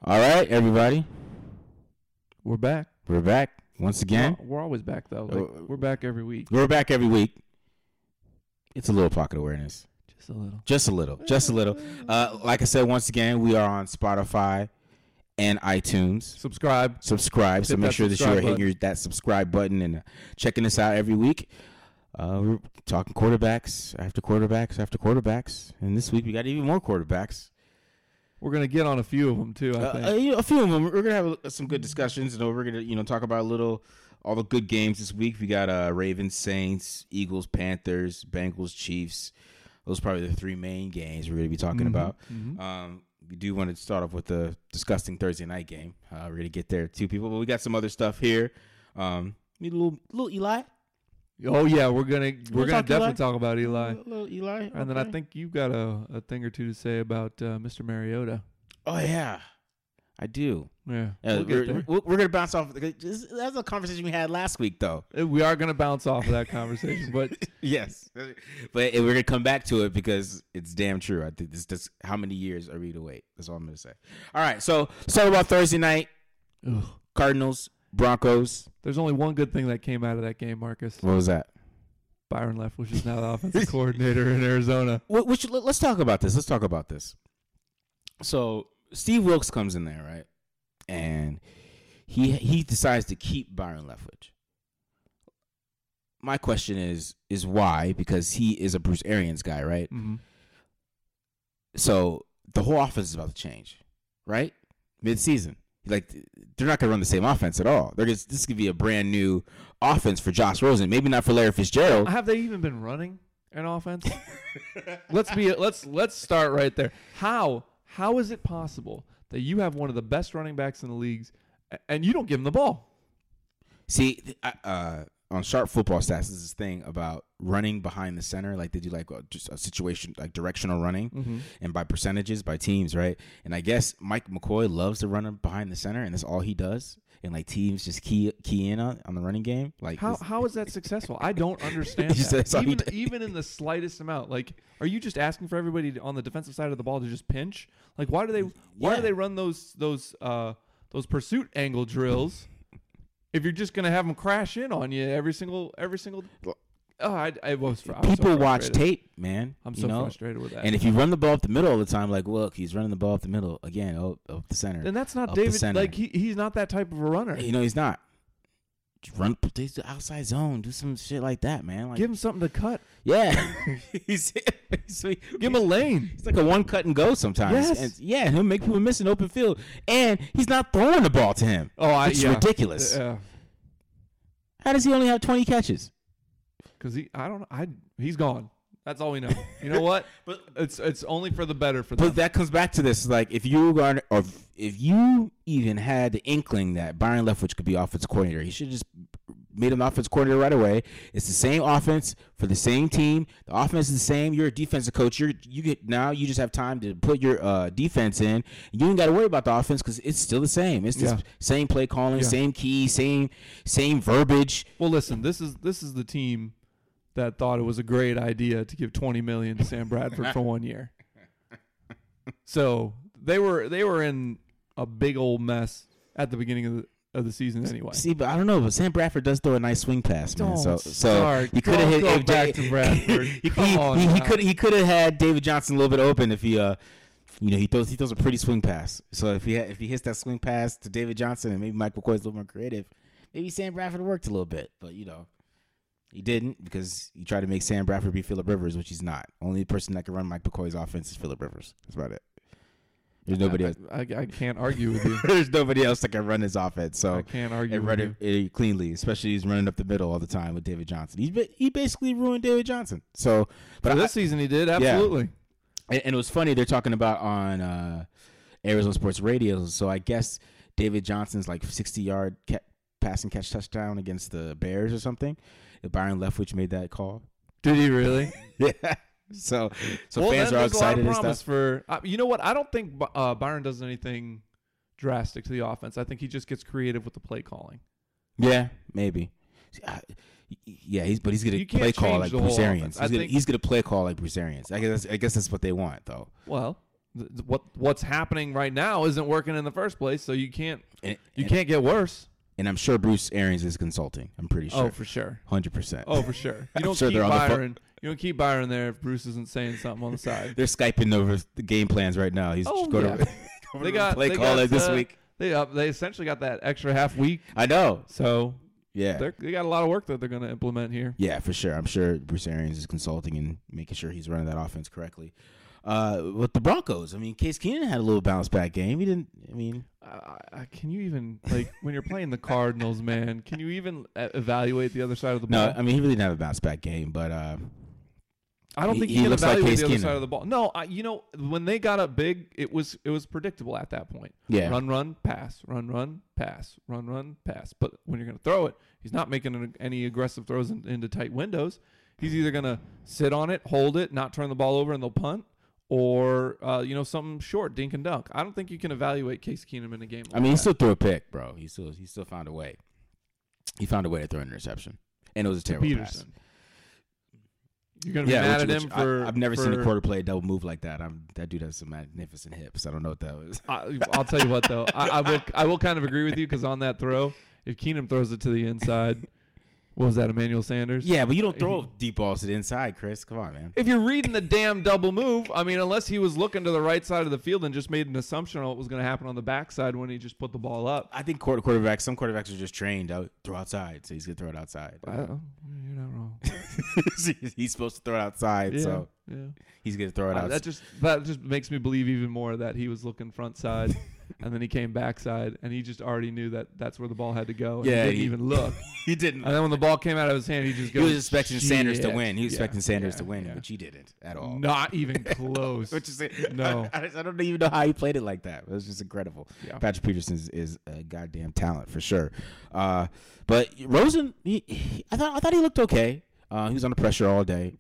All right, everybody. We're back. We're back once again. We're always back, though. We're back every week. We're back every week. It's a little pocket awareness. Just a little. Just a little. Just a little. Like I said, once again, we are on Spotify and iTunes. Subscribe. So make sure that you're hitting that subscribe button and checking us out every week. We're talking quarterbacks after quarterbacks after quarterbacks. And this week we got even more quarterbacks. We're going to get on a few of them, too, I think. A few of them. We're going to have some good discussions. And we're going to talk about all the good games this week. We got Ravens, Saints, Eagles, Panthers, Bengals, Chiefs. Those are probably the three main games we're going to be talking about. Mm-hmm. We do want to start off with the disgusting Thursday night game. We're going to get there too, people. But we got some other stuff here. Need a little Eli. Oh yeah, we're gonna definitely talk about Eli. A little Eli, and then I think you've got a thing or two to say about Mr. Mariota. Oh yeah, I do. Yeah, we're gonna bounce off. That's a conversation we had last week, though. We are gonna bounce off of that conversation, but yes, but we're gonna come back to it because it's damn true. I think this just how many years are we to wait? That's all I'm gonna say. All right, so let's talk about Thursday night. Ugh. Cardinals, Broncos. There's only one good thing that came out of that game, Marcus. What was that? Byron Leftwich is now the offensive coordinator in Arizona. Let's talk about this. So Steve Wilks comes in there, right? And he decides to keep Byron Leftwich. My question is why? Because he is a Bruce Arians guy, right? Mm-hmm. So the whole offense is about to change, right? Mid-season. Like, they're not going to run the same offense at all. This could be a brand new offense for Josh Rosen. Maybe not for Larry Fitzgerald. Have they even been running an offense? Let's start right there. How is it possible that you have one of the best running backs in the leagues and you don't give him the ball? See, on Sharp Football Stats, there's this thing about running behind the center. Like, they do just a situation, like directional running, mm-hmm. and by percentages, by teams, right? And I guess Mike McCoy loves to run behind the center, and that's all he does. And like teams just key in on the running game. Like, how is that successful? I don't understand that. Even in the slightest amount. Like, are you just asking for everybody on the defensive side of the ball to just pinch? Like, why do they run those pursuit angle drills? If you're just gonna have them crash in on you every single. People watch tape, man. I'm so frustrated with that. And if you run the ball up the middle all the time, like, look, he's running the ball up the middle again, up the center. And that's not David. Like he's not that type of a runner. He's not. Just run the outside zone, do some shit like that, man. Like, give him something to cut. Yeah, give him a lane. It's like a one cut and go sometimes. Yes. And he'll make people miss an open field, and he's not throwing the ball to him. It's ridiculous. How does he only have 20 catches? Because he's gone. That's all we know. You know what? But it's only for the better for them. But that comes back to this: like, if you even had the inkling that Byron Leftwich could be offensive coordinator, he should have just made him offensive coordinator right away. It's the same offense for the same team. The offense is the same. You're a defensive coach. You just have time to put your defense in. You ain't got to worry about the offense because it's still the same. It's the same play calling, same key, same verbiage. Well, listen, this is the team that thought it was a great idea to give $20 million to Sam Bradford for 1 year. So they were in a big old mess at the beginning of the season anyway. See, but I don't know. But Sam Bradford does throw a nice swing pass, man. So you could have hit back to Bradford. he could have had David Johnson a little bit open if he he throws a pretty swing pass. So if he hits that swing pass to David Johnson and maybe Mike McCoy's a little more creative, maybe Sam Bradford worked a little bit. But he didn't because he tried to make Sam Bradford be Phillip Rivers, which he's not. Only person that can run Mike McCoy's offense is Phillip Rivers. That's about it. There's nobody else. I can't argue with you. There's nobody else that can run his offense. So I can't argue and run it cleanly, especially he's running up the middle all the time with David Johnson. He basically ruined David Johnson. So, but this season he did, absolutely. Yeah. And it was funny they're talking about on Arizona Sports Radio. So I guess David Johnson's like 60-yard pass and catch touchdown against the Bears or something. Byron Leftwich made that call. Did he really? Yeah. So fans are all excited and stuff. You know what? I don't think Byron does anything drastic to the offense. I think he just gets creative with the play calling. Yeah, maybe. He's going to play call like Bruce Arians. He's going to play call like Bruce Arians. I guess that's what they want, though. Well, what's happening right now isn't working in the first place, so you can't get worse. And I'm sure Bruce Arians is consulting. I'm pretty sure. Oh, for sure. 100%. Oh, for sure. You don't keep Byron. You don't keep Byron there if Bruce isn't saying something on the side. They're Skyping over the game plans right now. He's going to play call this week. They essentially got that extra half week. I know. So yeah, they got a lot of work that they're going to implement here. Yeah, for sure. I'm sure Bruce Arians is consulting and making sure he's running that offense correctly. With the Broncos, I mean, Case Keenum had a little bounce back game. He didn't. I mean, can you even when you're playing the Cardinals, man? Can you even evaluate the other side of the ball? No, I mean he really didn't have a bounce back game, but I don't think he can evaluate the other side of the ball. No, when they got up big, it was predictable at that point. Yeah, run, pass, run, pass, run, pass. But when you're going to throw it, he's not making any aggressive throws into tight windows. He's either going to sit on it, hold it, not turn the ball over, and they'll punt. Or something short, dink and dunk. I don't think you can evaluate Case Keenum in a game. He still threw a pick, bro. He still found a way. He found a way to throw an interception, and it was a terrible pass. You're gonna be mad at him for. I've never seen a quarter play a double move like that. That dude has some magnificent hips. I don't know what that was. I'll tell you what though. I will kind of agree with you because on that throw, if Keenum throws it to the inside. What was that, Emmanuel Sanders? Yeah, but you don't throw deep balls to the inside, Chris. Come on, man. If you're reading the damn double move, I mean, unless he was looking to the right side of the field and just made an assumption on what was going to happen on the backside when he just put the ball up. I think some quarterbacks are just trained to throw outside, so he's going to throw it outside. You're not wrong. He's supposed to throw it outside, so he's going to throw it outside. That just makes me believe even more that he was looking front side. And then he came backside, and he just already knew that that's where the ball had to go. And he didn't even look. He didn't. And then when the ball came out of his hand, he just goes. He was expecting Sanders to win. He was expecting Sanders to win, which he didn't at all. Not even close. Which is no. I don't even know how he played it like that. It was just incredible. Yeah. Patrick Peterson is a goddamn talent for sure. But Rosen, I thought he looked okay. He was under pressure all day.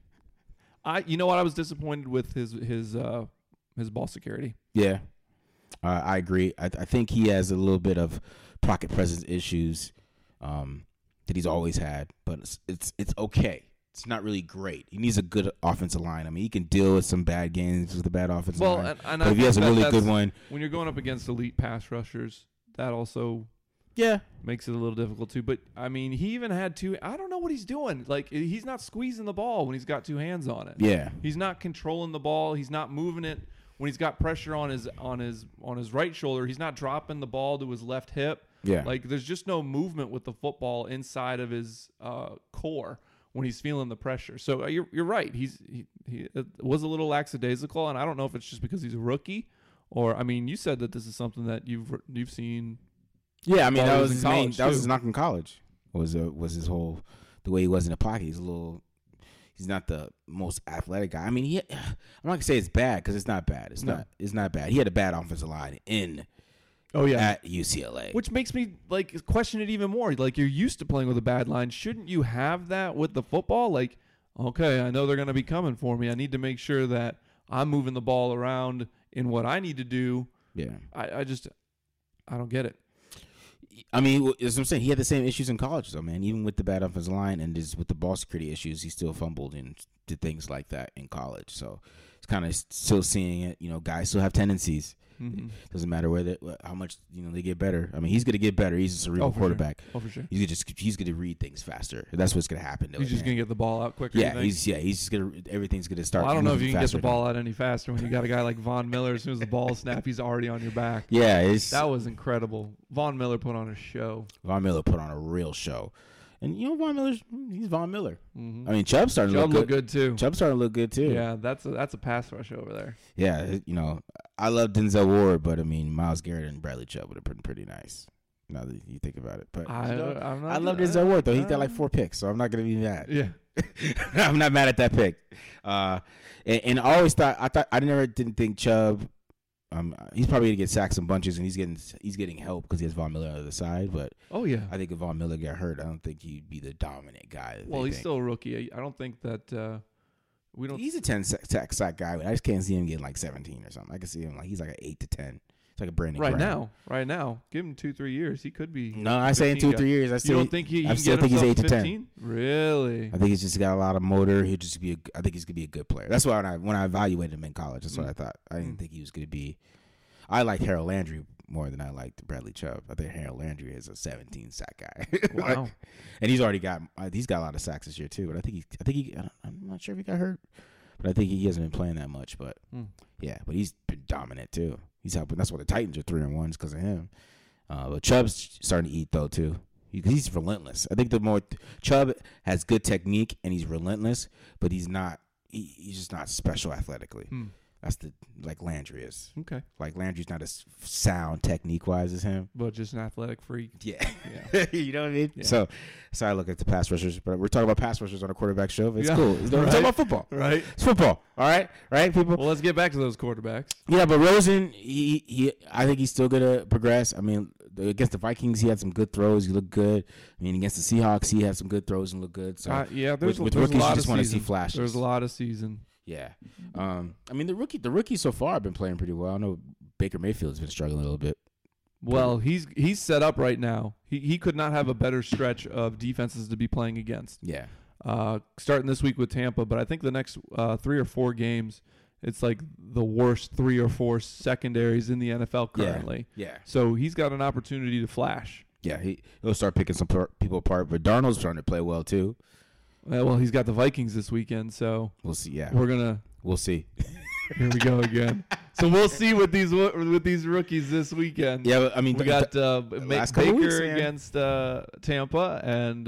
You know what? I was disappointed with his ball security. Yeah. I agree. I think he has a little bit of pocket presence issues that he's always had, but it's okay. It's not really great. He needs a good offensive line. I mean, he can deal with some bad games with the bad offensive line. And but if he has a really good one, when you're going up against elite pass rushers, that also makes it a little difficult too. But I mean, he even had two. I don't know what he's doing. Like he's not squeezing the ball when he's got two hands on it. Yeah, he's not controlling the ball. He's not moving it. When he's got pressure on his right shoulder, he's not dropping the ball to his left hip. Yeah, like there's just no movement with the football inside of his core when he's feeling the pressure. So you're right. He was a little lackadaisical, and I don't know if it's just because he's a rookie, or I mean, you said that this is something that you've seen. Yeah, I mean that was his main. That was his knock in college. Was his whole the way he was in the pocket. He's not the most athletic guy. I mean, I'm not gonna say it's bad because it's not bad. It's not bad. He had a bad offensive line at UCLA, which makes me like question it even more. Like you're used to playing with a bad line, shouldn't you have that with the football? Like, okay, I know they're gonna be coming for me. I need to make sure that I'm moving the ball around in what I need to do. Yeah, I don't get it. I mean, as I'm saying, he had the same issues in college, though, man. Even with the bad offensive line and just with the ball security issues, he still fumbled and did things like that in college. So it's kind of still seeing it. You know, guys still have tendencies. Mm-hmm. Doesn't matter how much they get better. I mean, he's gonna get better. He's a cerebral quarterback. Sure. Oh, for sure. He's gonna read things faster. That's what's gonna happen. He's just gonna get the ball out quicker. Yeah, he's just gonna. Everything's gonna start. Well, I don't know if you can get the ball out any faster when you got a guy like Von Miller. As soon as the ball snaps, he's already on your back. Yeah, that was incredible. Von Miller put on a show. Von Miller put on a real show. And he's Von Miller. Mm-hmm. I mean, Chubb's starting to look good too. Chubb's starting to look good too. Yeah, that's a pass rush over there. Yeah, I love Denzel Ward, but I mean, Myles Garrett and Bradley Chubb would have been pretty nice. Now that you think about it, but I love Denzel Ward though. He's got like 4 picks, so I'm not gonna be mad. Yeah, I'm not mad at that pick. And I always didn't think Chubb. He's probably gonna get sacked some bunches, and he's getting help because he has Von Miller on the other side. But I think if Von Miller got hurt, I don't think he'd be the dominant guy. Well, he's still a rookie. I don't think that we don't. He's a 10 sack guy. I just can't see him getting like 17 or something. I can see him like he's like an 8 to 10 It's like a Brandon right Graham. now. Give him 2-3 years. He could be. No, I say in 2 or 3 years. I still you don't think he I can still get think he's himself 8 to 10. 15? Really? I think he's just got a lot of motor. He'll just be. I think he's gonna be a good player. That's why when I evaluated him in college, that's what I thought. I didn't think he was gonna be. I like Harold Landry more than I liked Bradley Chubb. I think Harold Landry is a 17 sack guy. Wow. And he's already got. He's got a lot of sacks this year too. But I think I'm not sure if he got hurt, but I think he hasn't been playing that much. But yeah, but he's been dominant too. He's helping. That's why the Titans are 3-1 because of him. But Chubb's starting to eat though too. He's relentless. I think the more Chubb has good technique and he's relentless, but he's not. He's just not special athletically. That's like Landry is. Okay. Like Landry's not as sound technique wise as him, but just an athletic freak. Yeah. You know what I mean? Yeah. So I look at the pass rushers, but we're talking about pass rushers on a quarterback show. It's cool. We're talking about football, right? It's football. All right, people. Well, let's get back to those quarterbacks. Yeah, but Rosen, I think he's still gonna progress. I mean, against the Vikings, he had some good throws. He looked good. I mean, against the Seahawks, he had some good throws and looked good. So there's with rookies, you just want to see flashes. There's a lot of season. Yeah, I mean the rookies so far have been playing pretty well. I know Baker Mayfield's been struggling a little bit. Well, he's set up right now. He could not have a better stretch of defenses to be playing against. Yeah. Starting this week with Tampa, but I think the next 3 or 4 games, it's like the worst 3 or 4 secondaries in the NFL currently. Yeah. So he's got an opportunity to flash. Yeah, he'll start picking some people apart. But Darnold's starting to play well too. Well, he's got the Vikings this weekend, so we'll see. Yeah, we'll see. Here we go again. So we'll see with these rookies this weekend. Yeah, but, I mean, we got Baker against Tampa and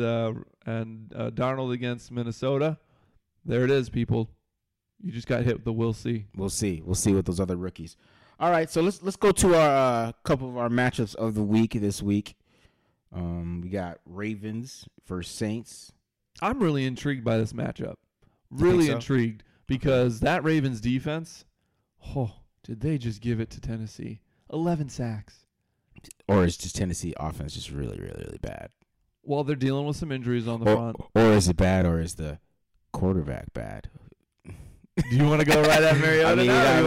Darnold against Minnesota. There it is, people. You just got hit with the we'll see. We'll see with those other rookies. All right, so let's go to our couple of our matchups of the week this week. We got Ravens versus Saints. I'm really intrigued by this matchup. Really intrigued because that Ravens defense, did they just give it to Tennessee? 11 sacks. Or is just Tennessee offense just really, really, really bad? Well, they're dealing with some injuries on the front. Or is it bad, or is the quarterback bad? Do you want to go right at Mariota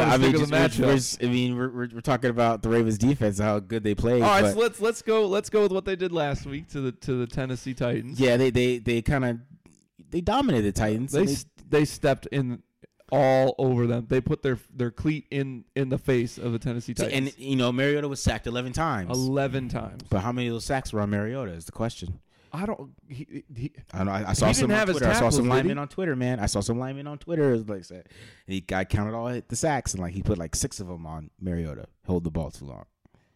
we're talking about the Ravens defense, how good they played. All right, so let's go with what they did last week to the Tennessee Titans. Yeah, they kind of dominated the Titans. They stepped in all over them. They put their cleat in the face of the Tennessee Titans. And Mariota was sacked 11 times. 11 times. But how many of those sacks were on Mariota is the question. I don't. I know. I saw some on Twitter. I saw some linemen on Twitter, man. I saw some linemen on Twitter. Like I said, the guy counted all the sacks and he put 6 of them on Mariota. Hold the ball too long.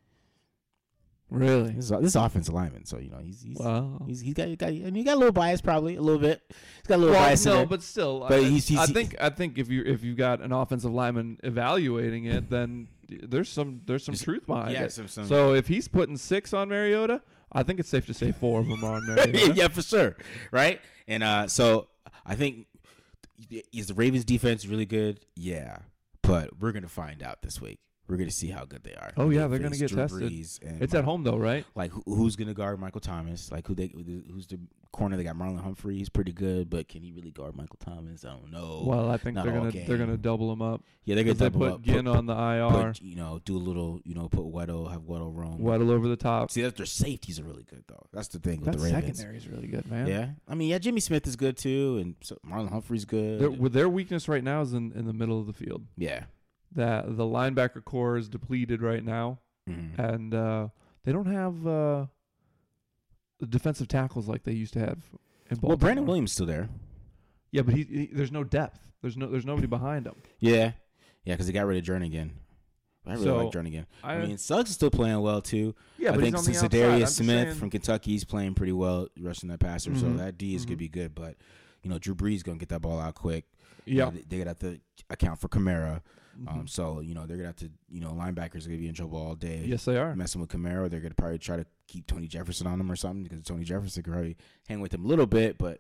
Really? This offensive lineman. So he's got a little bias, probably a little bit. He's got a little bias. No, but still. But I think if you've got an offensive lineman evaluating it, then there's some truth behind it. So if he's putting 6 on Mariota, I think it's safe to say 4 of them are on Mariota. Yeah, for sure. Right? And so I think, is the Ravens defense really good? Yeah. But we're going to find out this week. We're going to see how good they are. Oh, yeah, they're going to get tested. It's at home, though, right? Like, who's going to guard Michael Thomas? Like, who's the corner? They got Marlon Humphrey. He's pretty good, but can he really guard Michael Thomas? I don't know. Well, I think they're going to double him up. Yeah, they're going to double up. Put Ginn on the IR. Do a little, put Weddle, have Weddle roam. Weddle over the top. See, their safeties are really good, though. That's the thing with the Ravens. Secondary is really good, man. Yeah. I mean, Jimmy Smith is good, too, and so Marlon Humphrey's good. Their weakness right now is in the middle of the field. Yeah. That the linebacker core is depleted right now, and they don't have the defensive tackles like they used to have in Baltimore. Well, Brandon Williams is still there. Yeah, but there's no depth. There's nobody behind him. Yeah, because they got rid of Jernigan. I really like Jernigan. I mean, Suggs is still playing well too. Yeah, but I think he's on since the outside. Zadarius Smith from Kentucky is playing pretty well, rushing that passer. So that D is gonna be good. But Drew Brees gonna get that ball out quick. Yeah, they got to account for Kamara. So they're gonna have to. Linebackers are gonna be in trouble all day. Yes, they are messing with Kamara. They're gonna probably try to keep Tony Jefferson on him or something because Tony Jefferson can probably hang with him a little bit, but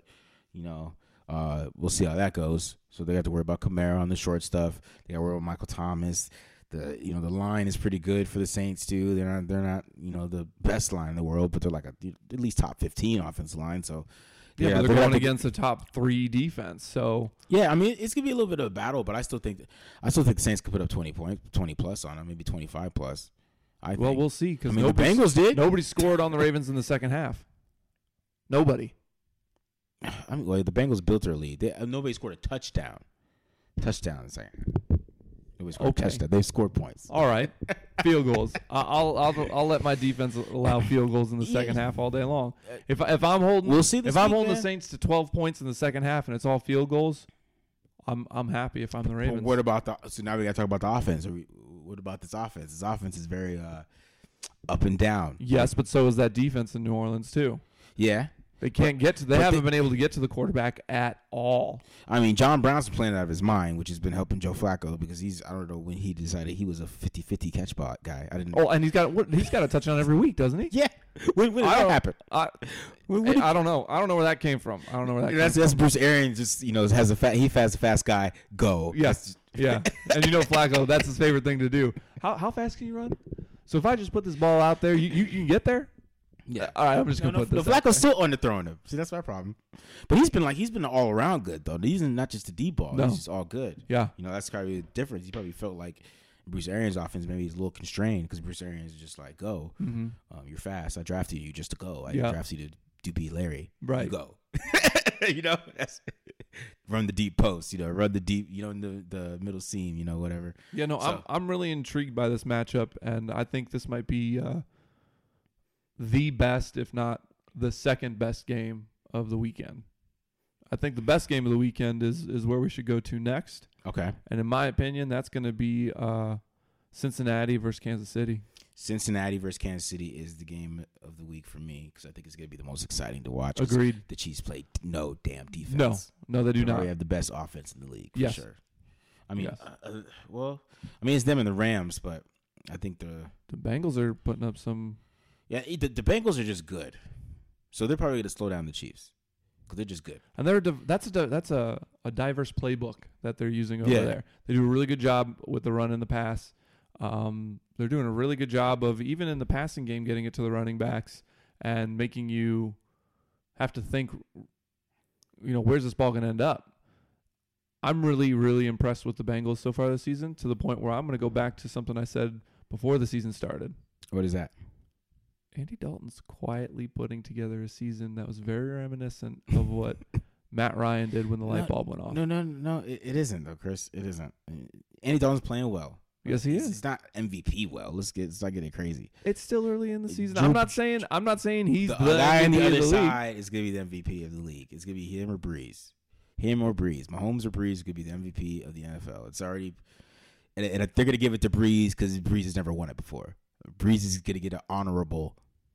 we'll see how that goes. So they have to worry about Kamara on the short stuff. They got to worry about Michael Thomas. The line is pretty good for the Saints too. They're not the best line in the world, but they're like at least top 15 offensive line. So. Yeah, but they're going against the top 3 defense. So yeah, I mean it's gonna be a little bit of a battle, but I still think the Saints could put up 20 plus on them, maybe 25 plus. Well, we'll see because the Bengals did. Nobody scored on the Ravens in the second half. Nobody. The Bengals built their lead. Nobody scored a touchdown. Touchdown in the second. Nobody scored a touchdown. They scored points. All right, field goals. I'll let my defense allow field goals in the second half all day long. If I'm holding, we'll see. If I'm holding the Saints to 12 points in the second half and it's all field goals, I'm happy if I'm the Ravens. But what about so now we got to talk about the offense. What about this offense? This offense is very up and down. Yes, but so is that defense in New Orleans too. Yeah. They can't get to. They haven't been able to get to the quarterback at all. I mean, John Brown's playing out of his mind, which has been helping Joe Flacco because I don't know when he decided he was a 50-50 catch bot guy. I didn't. Oh, and he's got a touchdown every week, doesn't he? Yeah. When did that happen? I don't know. I don't know where that came from. I don't know where that. That's Bruce Arians. Just has a fast guy go. Yes. Yeah. And Flacco, that's his favorite thing to do. How fast can you run? So if I just put this ball out there, you can get there. Yeah. All right, I'm just gonna put this. Flacco's still underthrowing him. See, that's my problem. But he's been all around good though. He's not just a deep ball. No. He's just all good. Yeah. That's probably the difference. He probably felt like Bruce Arians' offense maybe he's a little constrained because Bruce Arians is just like go. Mm-hmm. You're fast. I drafted you just to go. I drafted you to be Larry. Right. You go. That's run the deep post. Run the deep. In the middle seam. Whatever. Yeah. No. So, I'm really intrigued by this matchup, and I think this might be. The best, if not the second best game of the weekend. I think the best game of the weekend is where we should go to next. Okay. And in my opinion, that's going to be Cincinnati versus Kansas City. Cincinnati versus Kansas City is the game of the week for me because I think it's going to be the most exciting to watch. Agreed. The Chiefs play no damn defense. No, they do not. They have the best offense in the league for sure. I mean, yes. It's them and the Rams, but I think the Bengals are putting up some. Yeah, the Bengals are just good, so they're probably going to slow down the Chiefs because they're just good. And that's a diverse playbook that they're using over there. They do a really good job with the run and the pass. They're doing a really good job of even in the passing game getting it to the running backs and making you have to think. Where's this ball going to end up? I'm really, really impressed with the Bengals so far this season to the point where I'm going to go back to something I said before the season started. What is that? Andy Dalton's quietly putting together a season that was very reminiscent of what Matt Ryan did when the light bulb went off. No, it isn't though, Chris. It isn't. Andy Dalton's playing well. Yes, he is. He's not MVP well. Let's not getting crazy. It's still early in the season. I'm not saying he's the guy on the other side is going to be the MVP of the league. It's going to be him or Breeze. Mahomes or Breeze could be the MVP of the NFL. It's already, and they're going to give it to Breeze because Breeze has never won it before. Breeze is going to get an honorable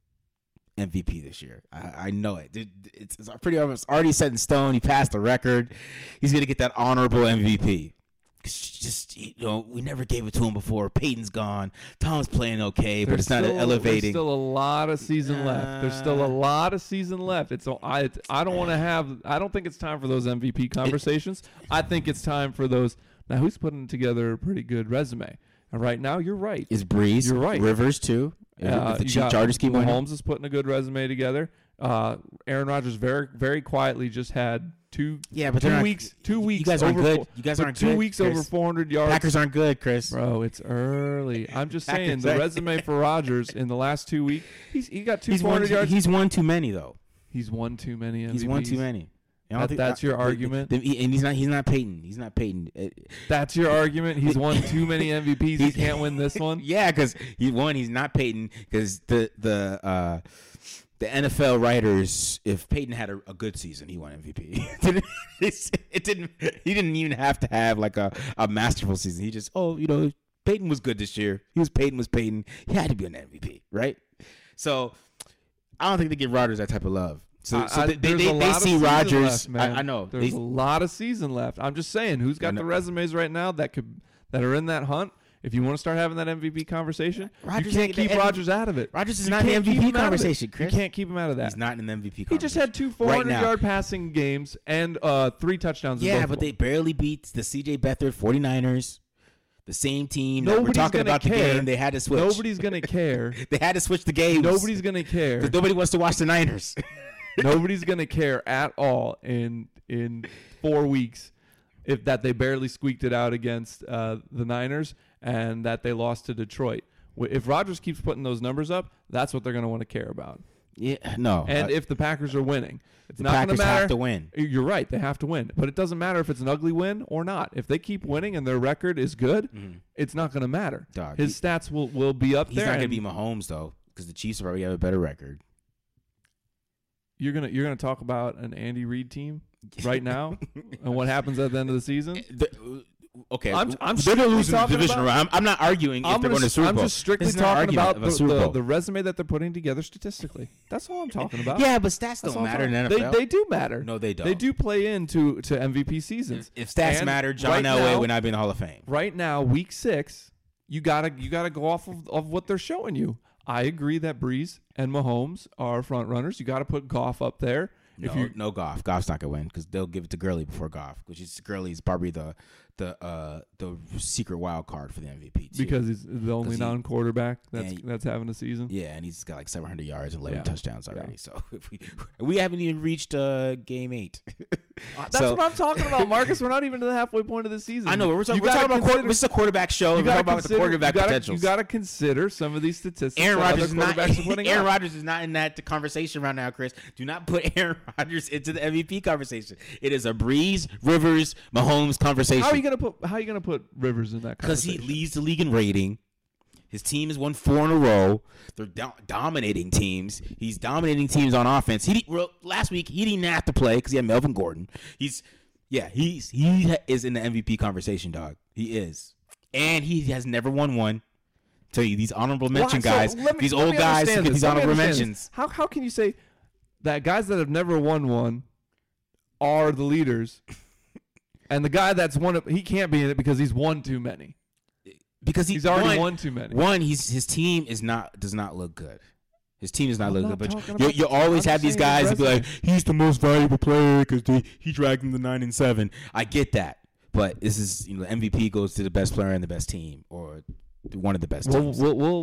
MVP this year. I know it. It's pretty almost already set in stone. He passed the record. He's going to get that honorable MVP. Just we never gave it to him before. Peyton's gone. Tom's playing okay, but it's not elevating. There's still a lot of season left. There's still a lot of season left. I don't think it's time for those MVP conversations. I think it's time for those. Now, who's putting together a pretty good resume? And right now, you're right. Is Breeze? You're right. Rivers too. If the Chargers keep winning. Mahomes is putting a good resume together. Aaron Rodgers very, very quietly just had two weeks. You guys aren't good. You guys aren't good. 2 weeks over 400 yards. Packers aren't good, Chris. Bro, it's early. I'm just saying the resume for Rodgers in the last 2 weeks, he got 400 yards. He's won too many though. He's won too many MVPs. He's won too many. That's your argument. And he's not Peyton. He's not Peyton. That's your argument. He's won too many MVPs. He can't win this one. Yeah, because he's not Peyton. Because the NFL writers, if Peyton had a good season, he won MVP. He didn't even have to have like a masterful season. He just Peyton was good this year. Peyton was Peyton. He had to be an MVP, right? So I don't think they give Rodgers that type of love. So they see Rodgers. I know there's a lot of season left. I'm just saying, who's got the resumes right now that are in that hunt? If you want to start having that MVP conversation, you can't keep Rodgers out of it. Rodgers is not in the MVP conversation, Chris. You can't keep him out of that. He's not in the MVP conversation. He just had 2 400-yard passing games and 3 touchdowns. Yeah, but they barely beat the C.J. Beathard 49ers. The same team that we're talking about the game, they had to switch. Nobody's going to care. They had to switch the games. Nobody's going to care. Because nobody wants to watch the Niners. Nobody's going to care at all in 4 weeks that they barely squeaked it out against the Niners and that they lost to Detroit. If Rodgers keeps putting those numbers up, that's what they're going to want to care about. Yeah, no. And if the Packers are winning, it's the not going to Packers matter. have to win. You're right. They have to win. But it doesn't matter if it's an ugly win or not. If they keep winning and their record is good, it's not going to matter. Dog, his stats will be up there. He's not going to beat Mahomes, though, because the Chiefs already have a better record. You're gonna talk about an Andy Reid team right now and what happens at the end of the season? Okay, I'm they're going to lose in the divisional round. I'm not arguing if they're going to Super Bowl. I'm just strictly talking about the resume that they're putting together statistically. That's all I'm talking about. Yeah, but stats don't matter in the NFL. They do matter. No, they don't. They do play into MVP seasons. If stats matter, John Elway would not be in the Hall of Fame. Right now, Week 6, you gotta go off of what they're showing you. I agree that Breeze and Mahomes are front runners. You got to put Goff up there. No Goff. Goff's not gonna win because they'll give it to Gurley before Goff, which is Gurley's probably the secret wild card for the MVP too. Because he's the only non-quarterback that's having a season. Yeah, and he's got like 700 yards and 11 touchdowns already. Yeah. So if we haven't even reached game 8. That's what I'm talking about, Marcus. We're not even to the halfway point of the season. I know. We're talking about this is a quarterback show. We're talking about the quarterback potential. You got to consider some of these statistics. Aaron Rodgers is not in that conversation right now, Chris. Do not put Aaron Rodgers into the MVP conversation. It is a Breeze, Rivers, Mahomes conversation. How are you gonna put Rivers in that conversation? Because he leads the league in rating. His team has won 4 in a row. They're dominating teams. He's dominating teams on offense. Last week he didn't have to play because he had Melvin Gordon. He is in the MVP conversation, dog. He is, and he has never won one. Tell you these honorable mention guys, these old guys who get these honorable mentions. How can you say that guys that have never won one are the leaders, and the guy that's won it, he can't be in it because he's won too many? Because he's already won too many. His team does not look good. His team does not look good. But you always have these guys who be like, he's the most valuable player because he dragged them to 9-7. I get that, but this is MVP goes to the best player and the best team, or one of the best teams.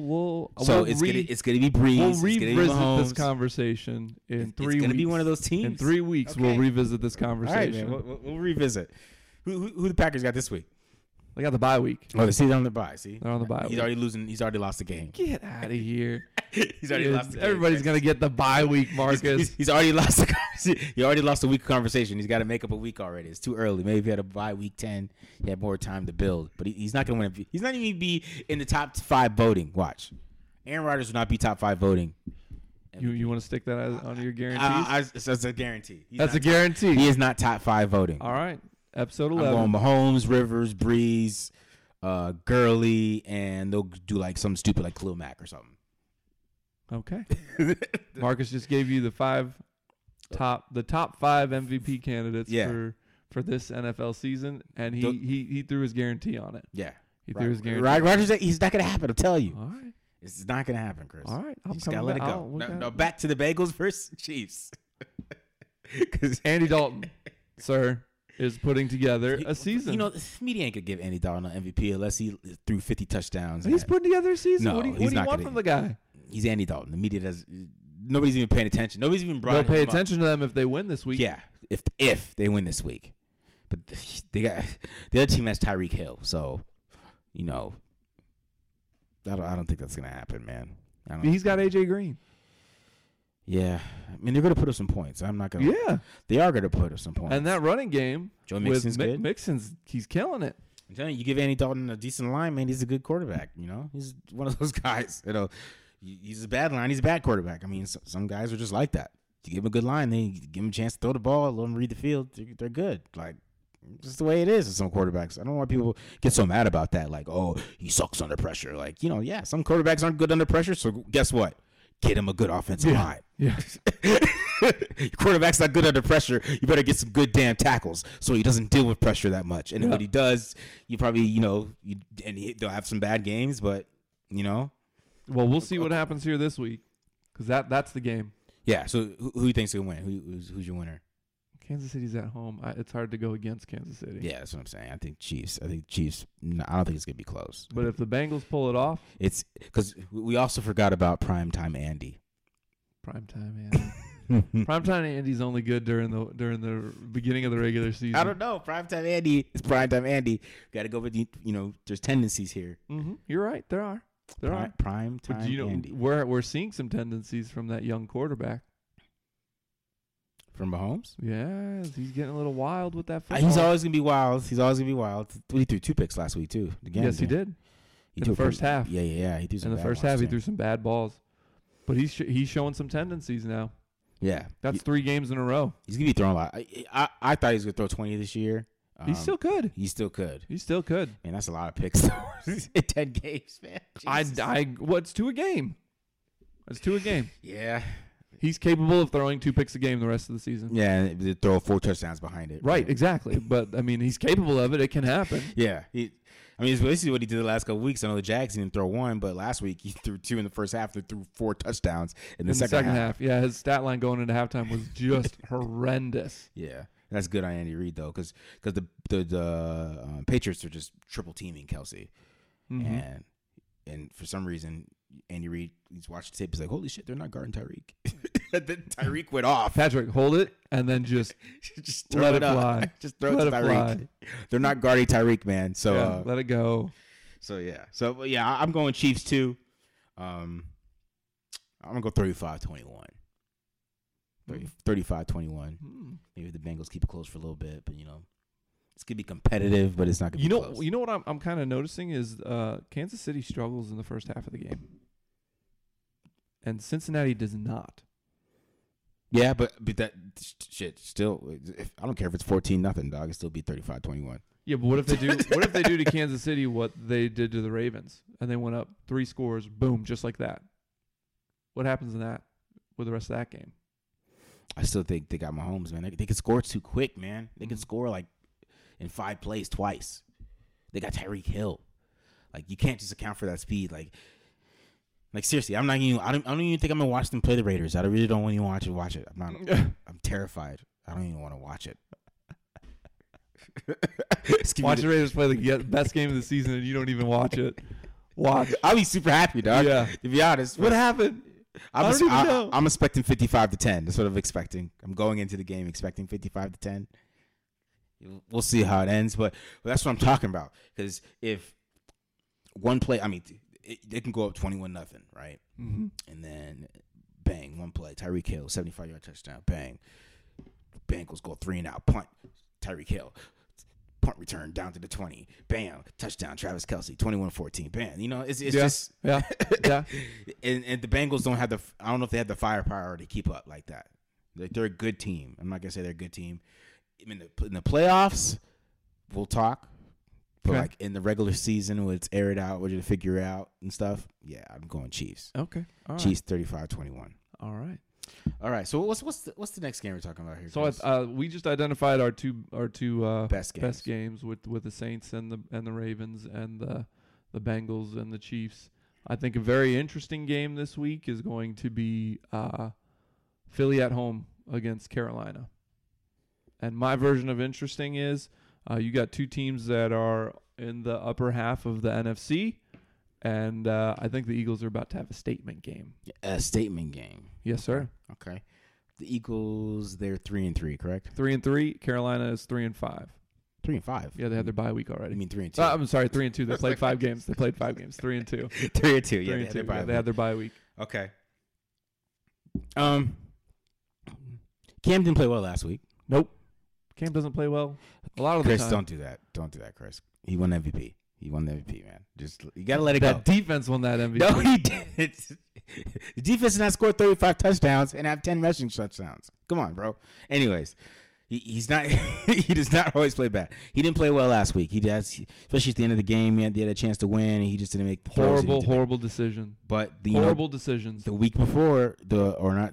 It's gonna be Breeze. We'll revisit this conversation in 3 weeks. It's gonna be one of those teams. In 3 weeks, we'll revisit this conversation. All right, man. We'll revisit. Who the Packers got this week? They got the bye week. Oh, they're on the bye. See, they're on the bye. He's already losing. He's already lost the game. Get out of here. He's already lost the game. Everybody's gonna get the bye week, Marcus. He's already lost. He already lost a week of conversation. He's got to make up a week already. It's too early. Maybe if he had a bye week 10, he had more time to build. But he's not gonna win. He's not even be in the top 5 voting. Watch, Aaron Rodgers will not be top 5 voting. You want to stick that on your guarantees? That's a guarantee. That's a guarantee. He is not top 5 voting. All right, episode 11. I'm going Mahomes, Rivers, Breeze, Gurley, and they'll do like some stupid like Khalil Mack or something. Okay. Marcus just gave you the top 5 MVP candidates for this NFL season, and he threw his guarantee on it. Yeah, he threw his guarantee. Rodgers, he's not gonna happen. I'm telling you. All right, it's not gonna happen, Chris. All right, I'm just gotta let it go. No, back to the Bengals versus Chiefs. Because Andy Dalton, sir, is putting together a season. The media ain't gonna give Andy Dalton an MVP unless he threw 50 touchdowns. He's putting together a season. No, what do you want from the guy? He's Andy Dalton. The media does. Nobody's even paying attention. Nobody's even brought. They'll pay attention to them if they win this week. Yeah, if they win this week, but they got the other team has Tyreek Hill, so I don't think that's gonna happen, man. He's got AJ Green. Yeah, I mean they're gonna put up some points. I'm not gonna. Yeah, they are gonna put up some points. And that running game, Joe Mixon's good. Mixon's he's killing it. I'm telling you, give Andy Dalton a decent line, man. He's a good quarterback. He's one of those guys. He's a bad line. He's a bad quarterback. I mean, some guys are just like that. You give him a good line, then you give him a chance to throw the ball, let him read the field. They're good. Like, just the way it is with some quarterbacks. I don't know why people get so mad about that. Like, oh, he sucks under pressure. Like, yeah, some quarterbacks aren't good under pressure. So guess what? Get him a good offensive line. Yeah. Your quarterback's not good under pressure. You better get some good damn tackles so he doesn't deal with pressure that much. And when he does, you probably, they'll have some bad games, but, Well, we'll see what happens here this week because that's the game. Yeah, so who do you think's going to win? Who's your winner? Kansas City's at home. It's hard to go against Kansas City. Yeah, that's what I'm saying. I think Chiefs. No, I don't think it's going to be close. But if the Bengals pull it off. It's because we also forgot about Primetime Andy. Primetime Andy's only good during the beginning of the regular season. I don't know. Primetime Andy is Primetime Andy. Got to go with there's tendencies here. Mm-hmm. You're right. There are. Prime time. But Andy. we're seeing some tendencies from that young quarterback. From Mahomes? Yeah, he's getting a little wild with that football. He's always going to be wild. He threw 2 picks last week, too. Again, yes, he did. In the first half. Yeah. He threw some in the first half, he threw some bad balls. But he's showing some tendencies now. Yeah. That's 3 games in a row. He's going to be throwing a lot. I thought he was going to throw 20 this year. He still could. He still could. Man, that's a lot of picks in 10 games, man. What's 2 a game? That's 2 a game. Yeah. He's capable of throwing 2 picks a game the rest of the season. Yeah, they throw 4 touchdowns behind it. Right, exactly. But, I mean, he's capable of it. It can happen. Yeah. It's basically what he did the last couple weeks. I know the Jags didn't throw 1, but last week he threw 2 in the first half. They threw 4 touchdowns in the second half. Yeah, his stat line going into halftime was just horrendous. Yeah. That's good on Andy Reid, though, because the Patriots are just triple teaming Kelce. Mm-hmm. And for some reason, Andy Reid, he's watching the tape. He's like, holy shit, they're not guarding Tyreek. And then Tyreek went off. Patrick, hold it, and then just throw it fly. Just throw it to Tyreek. They're not guarding Tyreek, man. So yeah, let it go. So, yeah. I'm going Chiefs, too. I'm going to go 35-21. 35-21. Maybe the Bengals keep it close for a little bit, but, it's going to be competitive, but it's not going to be close. You know what I'm kind of noticing is Kansas City struggles in the first half of the game. And Cincinnati does not. Yeah, but that shit still. I don't care if it's 14-0, dog. It still be 35-21. Yeah, but what if they do? What if they do to Kansas City what they did to the Ravens, and they went up 3 scores, boom, just like that? What happens in that with the rest of that game? I still think they got Mahomes, man. They can score too quick, man. They can score like in 5 plays twice. They got Tyreek Hill. Like, you can't just account for that speed. Like seriously, I don't even think I'm gonna watch them play the Raiders. I really don't want to watch it. I'm terrified. I don't even want to watch it. Watch the Raiders play the best game of the season, and you don't even watch it. Watch. I'll be super happy, dog. Yeah. To be honest. What happened? I don't even know. I'm expecting 55-10. That's what I'm expecting. I'm going into the game expecting 55-10. We'll see how it ends, but that's what I'm talking about. Because if one play, they can go up 21-0, right? Mm-hmm. And then, bang, one play. Tyreek Hill, 75-yard touchdown. Bang. Bengals go 3-and-out. Punt. Tyreek Hill. Punt return down to the 20. Bam. Touchdown. Travis Kelce. 21-14. Bam. It's just. Yeah. Yeah. And the Bengals don't have I don't know if they have the firepower to keep up like that. They're a good team. I'm not going to say they're a good team. In the playoffs, we'll talk. But like in the regular season, when it's aired out, we're going to figure it out and stuff. Yeah, I'm going Chiefs. Okay. All right. Chiefs 35-21. All right. All right. So what's the next game we're talking about here? So we just identified our two best games with the Saints and the Ravens and the Bengals and the Chiefs. I think a very interesting game this week is going to be Philly at home against Carolina. And my version of interesting is you got 2 teams that are in the upper half of the NFC, and I think the Eagles are about to have a statement game. A statement game. Yes, sir. Okay. The Eagles, they're 3-3, correct? 3-3. Carolina is 3-5. 3-5. Yeah, they had their bye week already. You mean 3-2? I'm sorry, 3-2. They played 5 games. 3-2. 3-2. Yeah, they had their bye week. Okay. Cam didn't play well last week. Nope. Cam doesn't play well a lot of the time. Chris, don't do that. Don't do that, Chris. He won MVP. He won the MVP, man. Just you gotta let it go. That defense won that MVP. No, he didn't. The defense did not score 35 touchdowns and have 10 rushing touchdowns. Come on, bro. Anyways, he's not. He does not always play bad. He didn't play well last week. He does, especially at the end of the game. He had a chance to win, and he just didn't make the horrible decision. But horrible decisions. The week before, 2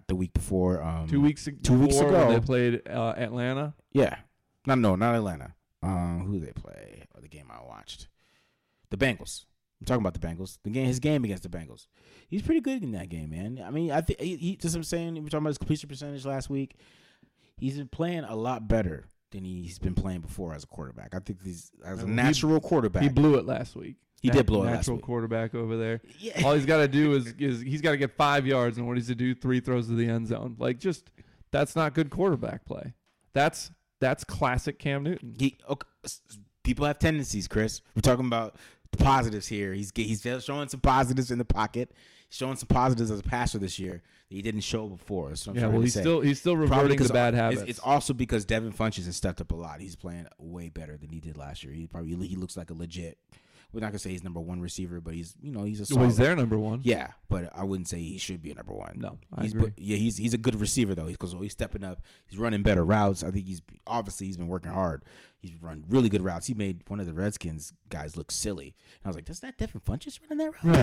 weeks ago, they played Atlanta. Yeah, no, not Atlanta. Who did they play? Or the game I watched, the Bengals. I'm talking about the Bengals. His game against the Bengals. He's pretty good in that game, man. I mean, I think he just I'm saying. We were talking about his completion percentage last week. He's been playing a lot better than he's been playing before as a quarterback. I think he's as a natural quarterback. He blew it last week. He did blow it last week. Natural quarterback over there. Yeah. All he's got to do is he's got to get 5 yards, and what he's to do 3 throws to the end zone. Like, just that's not good quarterback play. That's classic Cam Newton. People have tendencies, Chris. We're talking about positives here. He's showing some positives in the pocket, showing some positives as a passer this year that he didn't show before. So he's still reverting to bad habits. It's also because Devin Funchess has stepped up a lot. He's playing way better than he did last year. He looks like a legit. We're not gonna say he's number one receiver, but he's a solid. He's their number one. Yeah, but I wouldn't say he should be a number one. No, I agree. He's a good receiver though, because he's stepping up. He's running better routes. I think he's been working hard. He's run really good routes. He made one of the Redskins guys look silly. And I was like, "Does that Devin Funchess running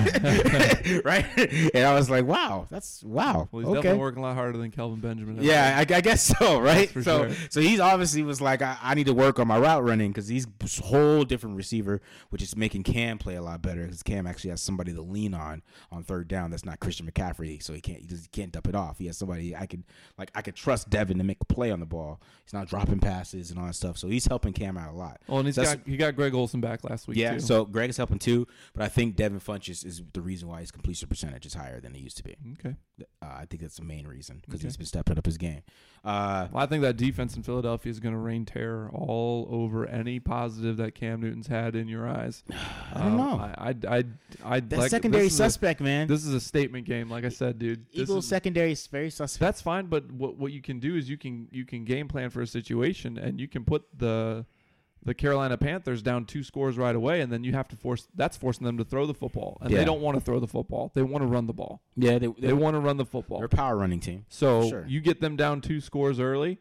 that route?" Right? And I was like, "Wow, wow." Well, he's definitely working a lot harder than Kelvin Benjamin. Yeah, I guess so. Right? So he's obviously was like, I need to work on my route running because he's a whole different receiver, which is making Cam play a lot better because Cam actually has somebody to lean on third down. That's not Christian McCaffrey, so he can't dump it off. He has somebody I could trust Devin to make a play on the ball. He's not dropping passes and all that stuff, so he's helping Cam out a lot. Oh, and he got Greg Olsen back last week. Yeah, too. So Greg is helping too, but I think Devin Funchess is the reason why his completion percentage is higher than it used to be. Okay, I think that's the main reason because he's been stepping up his game. Well, I think that defense in Philadelphia is going to rain terror all over any positive that Cam Newton's had in your eyes. I don't know. That secondary suspect, man. This is a statement game, like I said, dude. Eagles secondary is very suspect. That's fine, but what you can do is you can game plan for a situation, and you can put the Carolina Panthers down 2 scores right away, and then you have to forcing them to throw the football, and they don't want to throw the football. They want to run the ball. Yeah, they want to run the football. They're a power running team. So you get them down 2 scores early.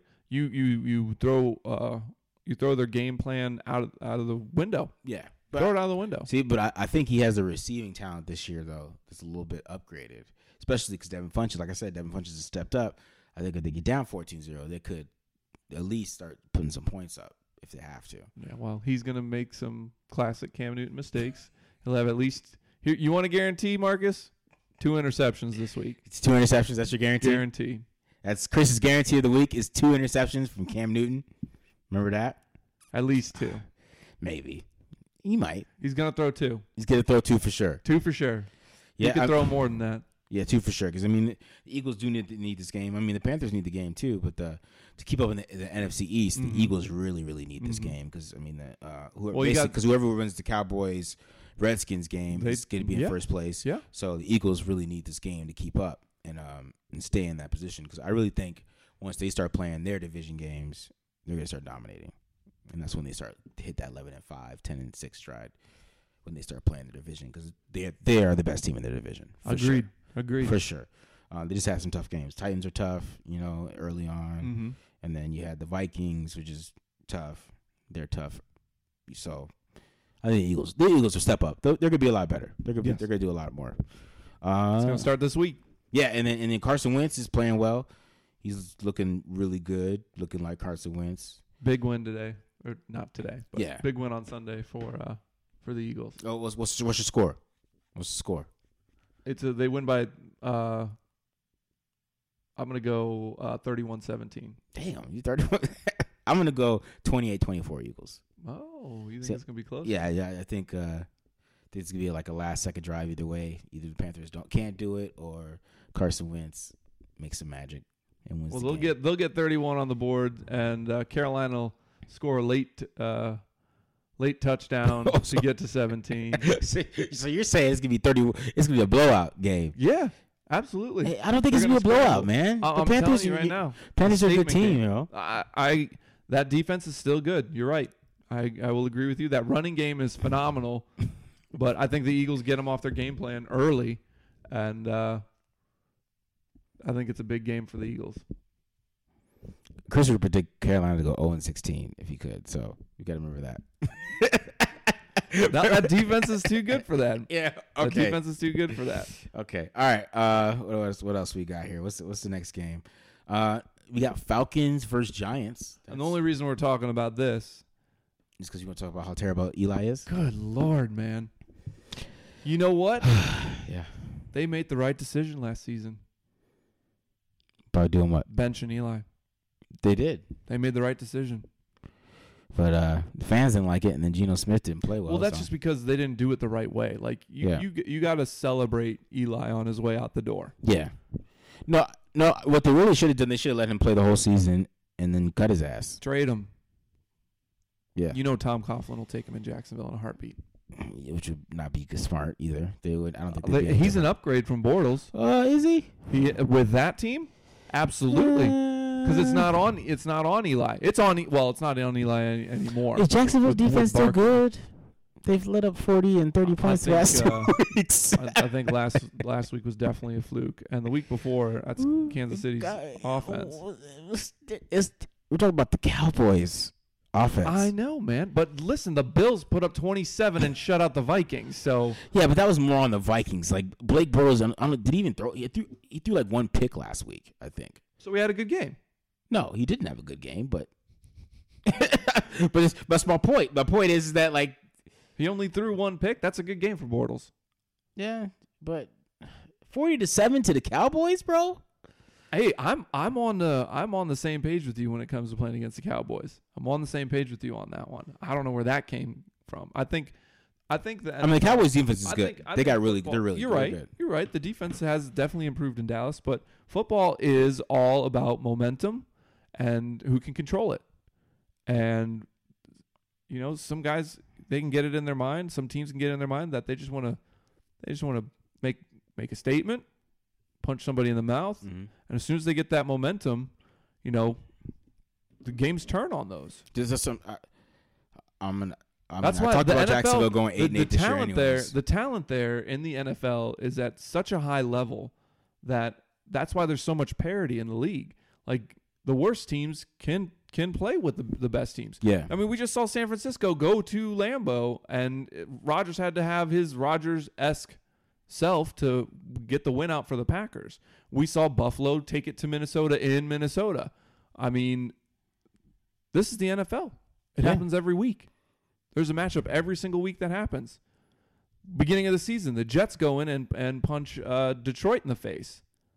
You throw their game plan out of the window. Yeah. Throw it out of the window. See, but I think he has a receiving talent this year, though, that's a little bit upgraded, especially because Devin Funchess, like I said, has stepped up. I think if they get down 14-0, they could at least start putting some points up if they have to. Yeah, well, he's going to make some classic Cam Newton mistakes. He'll have at least – you want to guarantee, Marcus? 2 interceptions this week. It's 2 interceptions. That's your guarantee? Guarantee. That's Chris's guarantee of the week is 2 interceptions from Cam Newton. Remember that? At least 2. Maybe. He might. He's going to throw 2. He's going to throw 2 for sure. 2 for sure. Yeah, he can throw more than that. Yeah, 2 for sure. Because, I mean, the Eagles do need this game. I mean, the Panthers need the game too. But to keep up in the NFC East, the Eagles really, really need this game. Because, I mean, whoever wins the Cowboys-Redskins game is going to be in first place. Yeah. So the Eagles really need this game to keep up and stay in that position. Because I really think once they start playing their division games, they're going to start dominating. And that's when they start to hit that 11-5, 10-6 stride. When they start playing the division, because they are the best team in their division. Agreed. For sure. They just have some tough games. Titans are tough, early on. Mm-hmm. And then you had the Vikings, which is tough. They're tough. So I think the Eagles will step up. They're going to be a lot better. They're going to do a lot more. It's going to start this week. Yeah, and then Carson Wentz is playing well. He's looking really good, looking like Carson Wentz. Big win today. Or not today, but big win on Sunday for the Eagles. Oh, what's your score? What's the score? They win by I'm gonna go 31-17. Damn, you 31. I'm gonna go 28-24 Eagles. Oh, you think it's gonna be close? Yeah. I think it's gonna be like a last second drive either way. Either the Panthers can't do it, or Carson Wentz makes some magic and wins. Well, they'll get 31 on the board, and Carolina will score a late touchdown to get to 17. So you're saying it's gonna be 30? It's gonna be a blowout game? Yeah, absolutely. Hey, I don't think it's gonna be a blowout, man. The Panthers, you right now, Panthers are a good team, that defense is still good. You're right. I will agree with you. That running game is phenomenal, but I think the Eagles get them off their game plan early, and I think it's a big game for the Eagles. Chris would predict Carolina to go 0-16 if he could, so you got to remember that. That defense is too good for that. Yeah, okay. The defense is too good for that. Okay, all right. What else we got here? What's the next game? We got Falcons versus Giants. And the only reason we're talking about this is because you want to talk about how terrible Eli is. Good Lord, man. You know what? Yeah. They made the right decision last season. By doing what? Benching Eli. They did. They made the right decision. But the fans didn't like it, and then Geno Smith didn't play well. Well, that's just because they didn't do it the right way. Like you got to celebrate Eli on his way out the door. Yeah. No. What they really should have done, they should have let him play the whole season and then cut his ass. Trade him. Yeah. You know Tom Coughlin will take him in Jacksonville in a heartbeat. which would not be smart either. They would. I don't think he's an upgrade from Bortles. Is he? With that team? Absolutely. Because it's not on Eli. It's on. Well, it's not on Eli anymore. Is Jacksonville's defense still good? They've lit up 40 and 30 points last 2 weeks. I think last week was definitely a fluke, and the week before that's Kansas City's offense. We're talking about the Cowboys' offense. I know, man. But listen, the Bills put up 27 and shut out the Vikings. So yeah, but that was more on the Vikings. Like Blake Bortles, did he even throw? He threw like one pick last week, I think. So we had a good game. No, he didn't have a good game, but that's my point. My point is that like he only threw one pick. That's a good game for Bortles. Yeah, but 40-7 to the Cowboys, bro. Hey, I'm on the same page with you when it comes to playing against the Cowboys. I'm on the same page with you on that one. I don't know where that came from. I think that. The Cowboys' defense is good. They're really You're right. good. You're right. The defense has definitely improved in Dallas, but football is all about momentum and who can control it. And some guys, they can get it in their mind. Some teams can get it in their mind that they just want to make a statement, punch somebody in the mouth, and as soon as they get that momentum, the games turn on those. That's why I talked about Jacksonville going 8-8 this year anyways. The talent there in the NFL is at such a high level that's why there's so much parity in the league. Like the worst teams can play with the best teams. Yeah. I mean, we just saw San Francisco go to Lambeau, and Rodgers had to have his Rodgers-esque self to get the win out for the Packers. We saw Buffalo take it to Minnesota in Minnesota. I mean, this is the NFL. It happens every week. There's a matchup every single week that happens. Beginning of the season, the Jets go in and punch Detroit in the face.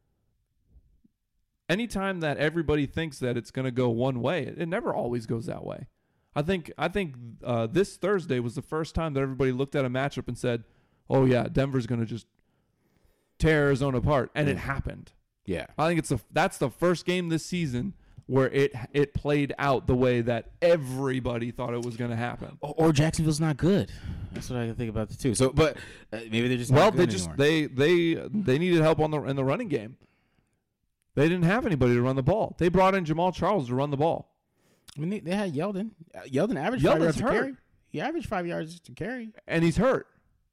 Anytime that everybody thinks that it's going to go one way, it never always goes that way. I think this Thursday was the first time that everybody looked at a matchup and said, "Oh yeah, Denver's going to just tear Arizona apart," and it happened. Yeah, I think that's the first game this season where it played out the way that everybody thought it was going to happen. Or Jacksonville's not good. That's what I think about it too. So, but maybe they're just they needed help in the running game. They didn't have anybody to run the ball. They brought in Jamal Charles to run the ball. I mean, they had Yeldon. Yeldon averaged 5 yards to carry. He averaged 5 yards to carry, and he's hurt.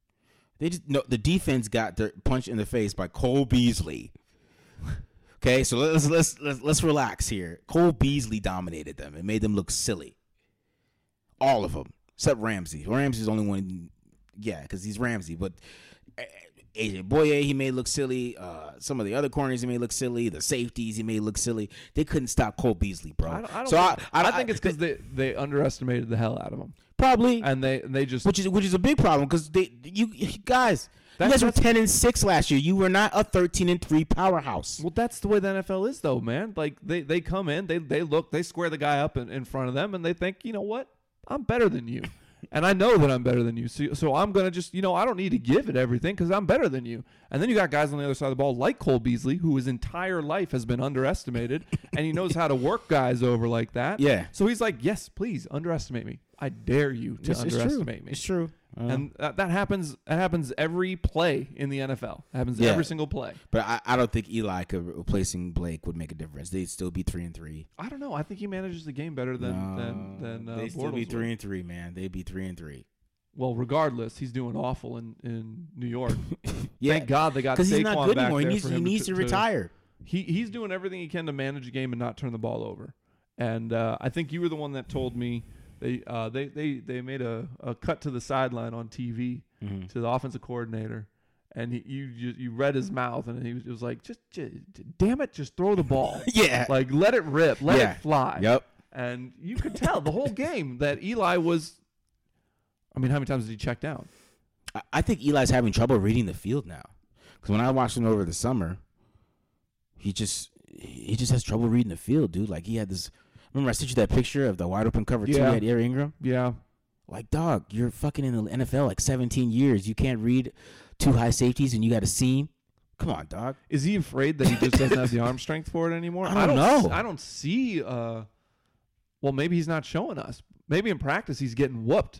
The defense got their punch in the face by Cole Beasley. Okay, so let's relax here. Cole Beasley dominated them and made them look silly. All of them, except Ramsey. Ramsey's the only one, because he's Ramsey. But AJ Boye, he made look silly. Some of the other corners, he made look silly. The safeties, he made look silly. They couldn't stop Cole Beasley, bro. I think it's because they underestimated the hell out of him. Probably, and they just which is a big problem because you guys were 10-6 last year. You were not a 13-3 powerhouse. Well, that's the way the NFL is, though, man. Like they come in, they look, they square the guy up in front of them, and they think, you know what, I'm better than you. And I know that I'm better than you. So I'm going to just, I don't need to give it everything because I'm better than you. And then you got guys on the other side of the ball like Cole Beasley, who his entire life has been underestimated, and he knows how to work guys over like that. Yeah. So he's like, yes, please, underestimate me. I dare you to underestimate me. It's true. And that happens. That happens every play in the NFL. It happens every single play. But I don't think Eli replacing Blake would make a difference. They'd still be 3-3. I don't know. I think he manages the game better than they still be 3-3, man. They'd be 3-3. Well, regardless, he's doing awful in New York. Thank God they got Saquon he's not good back anymore. There he needs to retire. He's doing everything he can to manage the game and not turn the ball over. And I think you were the one that told me. They made a cut to the sideline on TV to the offensive coordinator, and you read his mouth, and he was like, just damn it, just throw the ball. Yeah, like let it rip, let it fly. Yep. And you could tell the whole game that Eli was. I mean, how many times did he check down? I think Eli's having trouble reading the field now, because when I watched him over the summer, he just has trouble reading the field, dude. Like he had this. Remember I sent you that picture of the wide open cover 2 at Eric Ingram? Yeah. Like, dog, you're fucking in the NFL like 17 years. You can't read 2 high safeties and you got a seam. Come on, dog. Is he afraid that he just doesn't have the arm strength for it anymore? I don't know. I don't see. Well, maybe he's not showing us. Maybe in practice he's getting whooped.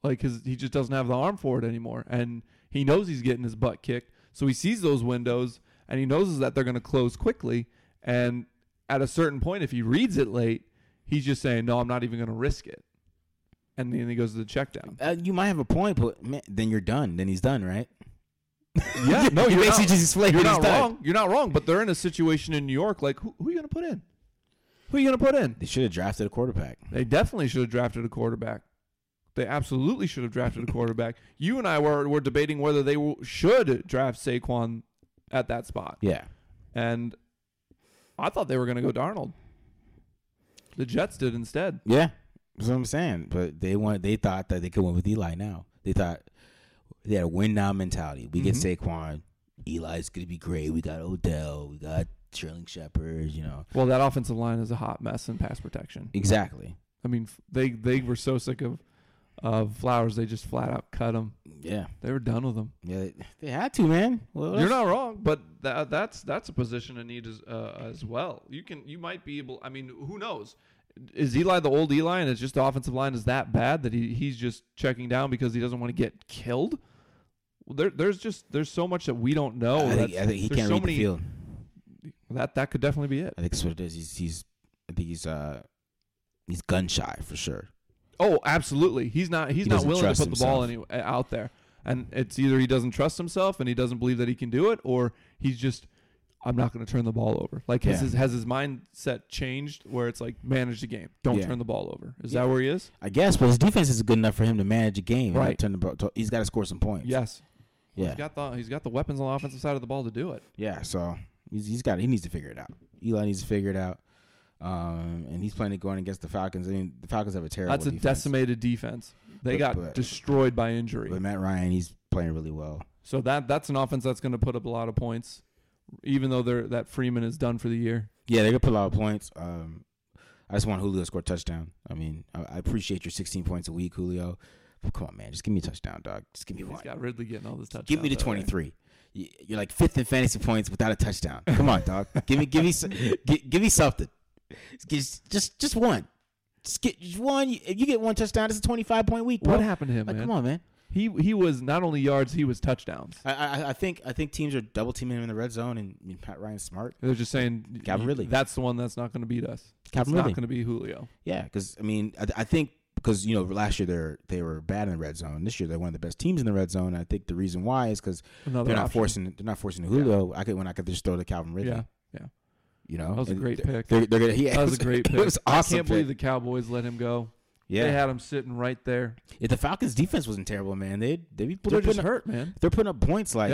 Like he just doesn't have the arm for it anymore, and he knows he's getting his butt kicked. So he sees those windows, and he knows that they're going to close quickly. And at a certain point, if he reads it late, he's just saying, "No, I'm not even going to risk it." And then he goes to the check down. You might have a point, but man, then you're done. Then he's done, right? Yeah, no, you're basically just explaining. You're not wrong. You're not wrong. But they're in a situation in New York. Like, who are you going to put in? Who are you going to put in? They should have drafted a quarterback. They definitely should have drafted a quarterback. They absolutely should have drafted a quarterback. You and I were debating whether they should draft Saquon at that spot. Yeah. And I thought they were going to go Darnold. The Jets did instead. Yeah, that's what I'm saying. But they thought that they could win with Eli now. They thought they had a win-now mentality. We get Saquon. Eli's going to be great. We got Odell. We got Sterling Shepard, Well, that offensive line is a hot mess in pass protection. Exactly. I mean, they were so sick of Flowers, they just flat out cut him. Yeah, they were done with him. Yeah, they had to, man. Well, you're not wrong, but that's a position in need as well. You might be able. I mean, who knows? Is Eli the old Eli, and it's just the offensive line is that bad that he's just checking down because he doesn't want to get killed? Well, there's so much that we don't know. I think he can't read the field. That could definitely be it. I think that's what it is. I think he's gun shy for sure. Oh, absolutely. He's not willing to put the ball out there. And it's either he doesn't trust himself and he doesn't believe that he can do it, or he's just, I'm not going to turn the ball over. Like, has his mindset changed where it's like, manage the game. Don't turn the ball over. Is that where he is? I guess, but his defense is good enough for him to manage a game. Right. He's got to score some points. Yes. Yeah. He's got the weapons on the offensive side of the ball to do it. Yeah, so he needs to figure it out. Eli needs to figure it out. And he's planning going against the Falcons. I mean, the Falcons have a terrible defense. Decimated defense. They got destroyed by injury. But Matt Ryan, he's playing really well. So that's an offense that's going to put up a lot of points, even though that Freeman is done for the year. Yeah, they're going to put a lot of points. I just want Julio to score a touchdown. I mean, I appreciate your 16 points a week, Julio. But come on, man. Just give me a touchdown, dog. Just give me one. He's got Ridley getting all this touchdowns. Give me the 23. You're like 5th in fantasy points without a touchdown. Come on, dog. Give me something. Just one. Just get one. If you get one touchdown, it's a 25-point week, bro. What happened to him, man? Come on, man. He was not only yards, he was touchdowns. I think teams are double teaming him in the red zone, and Pat Ryan's smart. They're just saying Calvin Ridley. That's the one that's not going to beat us. Calvin Ridley. Not going to be Julio. Yeah, because I mean, I think because last year they were bad in the red zone. This year they're one of the best teams in the red zone. I think the reason why is because they're not forcing Julio. Yeah. When I could just throw to Calvin Ridley. Yeah. That was a great pick. That was a great pick. It was awesome. I can't believe the Cowboys let him go. Yeah, they had him sitting right there. If the Falcons' defense wasn't terrible, man, they're just hurt, man. They're putting up points like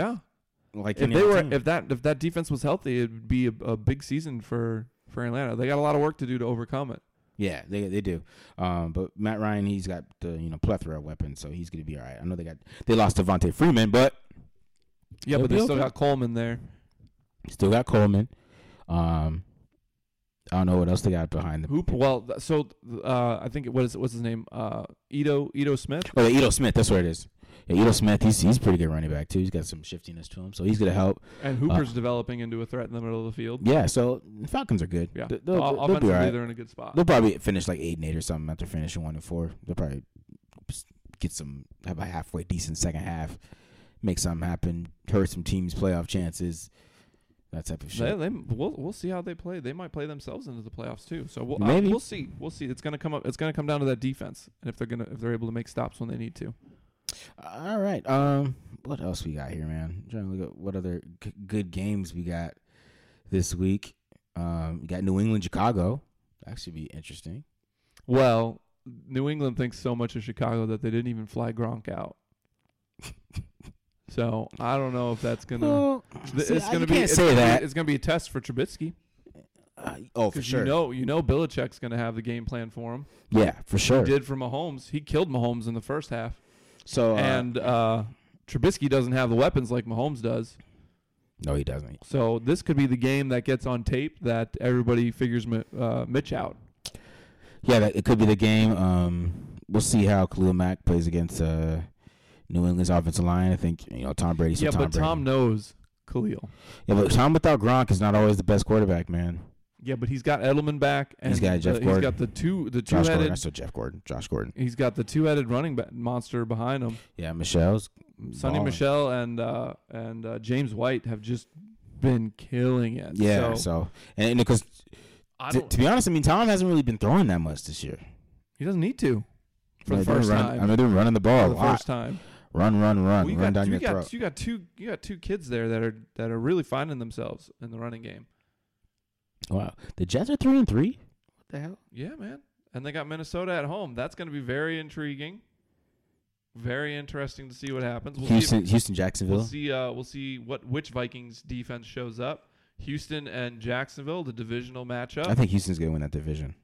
if that defense was healthy, it'd be a big season for Atlanta. They got a lot of work to do to overcome it. Yeah, they do. But Matt Ryan, he's got the plethora of weapons, so he's gonna be all right. I know they lost Devontae Freeman, but but they still got Coleman there. Still got Coleman. I don't know what else they got behind them. Well, so I think what's his name? Ito Smith. Oh, Ito Smith. That's what it is. Yeah, Ito Smith. He's pretty good running back too. He's got some shiftiness to him, so he's gonna help. And Hooper's developing into a threat in the middle of the field. Yeah, so the Falcons are good. Yeah, they'll be all right. They're in a good spot. They'll probably finish like 8-8 or something after finishing 1-4. They'll probably have a halfway decent second half, make something happen, hurt some teams' playoff chances. That type of shit. We'll see how they play. They might play themselves into the playoffs too. So we'll see. We'll see. It's gonna come up. It's gonna come down to that defense, and if they're able to make stops when they need to. All right. What else we got here, man? I'm trying to look at what other good games we got this week. We got New England, Chicago. That should be interesting. Well, New England thinks so much of Chicago that they didn't even fly Gronk out. So I don't know if that's gonna. Well, it's gonna be. It's gonna be a test for Trubisky. For sure. You know, Belichick's gonna have the game plan for him. Yeah, for sure. He did for Mahomes. He killed Mahomes in the first half. So and Trubisky doesn't have the weapons like Mahomes does. No, he doesn't. So this could be the game that gets on tape that everybody figures Mitch out. Yeah, it could be the game. We'll see how Khalil Mack plays against New England's offensive line. I think Tom Brady. Tom knows Khalil. Yeah, but Tom without Gronk is not always the best quarterback, man. Yeah, but he's got Edelman back, and he's got Jeff Gordon. He's got the two-headed. Josh Gordon. He's got the two-headed running back monster behind him. Yeah, Michelle's Sonny Michel and James White have just been killing it. Yeah, and because to be honest, I mean Tom hasn't really been throwing that much this year. He doesn't need to for the first time. I mean, they're running the ball for the first time. Run down your throat. You got two kids there that are really finding themselves in the running game. Wow, the Jets are 3-3. What the hell? Yeah, man. And they got Minnesota at home. That's going to be very intriguing. Very interesting to see what happens. Houston, Jacksonville. We'll see which Vikings defense shows up. Houston and Jacksonville, the divisional matchup. I think Houston's going to win that division.